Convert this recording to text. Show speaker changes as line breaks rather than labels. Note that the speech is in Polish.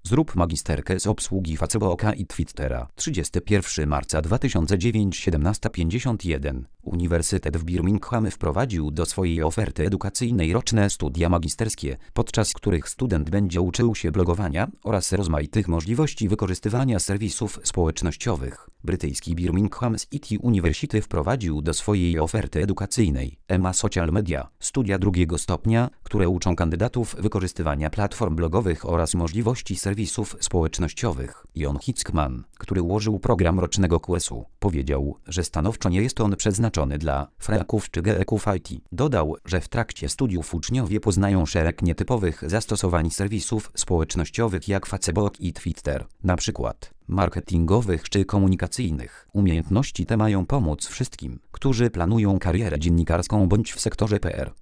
Zrób magisterkę z obsługi Facebooka i Twittera. 31 marca 2009 17:51. Uniwersytet w Birmingham wprowadził do swojej oferty edukacyjnej roczne studia magisterskie, podczas których student będzie uczył się blogowania oraz rozmaitych możliwości wykorzystywania serwisów społecznościowych. Brytyjski Birmingham City University wprowadził do swojej oferty edukacyjnej EMA Social Media studia drugiego stopnia, które uczą kandydatów wykorzystywania platform blogowych oraz możliwości serwisów społecznościowych. Jon Hickman, który ułożył program rocznego QS-u, powiedział, że stanowczo nie jest on przeznaczony dla freaków czy geeków IT. Dodał, że w trakcie studiów uczniowie poznają szereg nietypowych zastosowań serwisów społecznościowych jak Facebook i Twitter, na przykład marketingowych czy komunikacyjnych. Umiejętności te mają pomóc wszystkim, którzy planują karierę dziennikarską bądź w sektorze PR.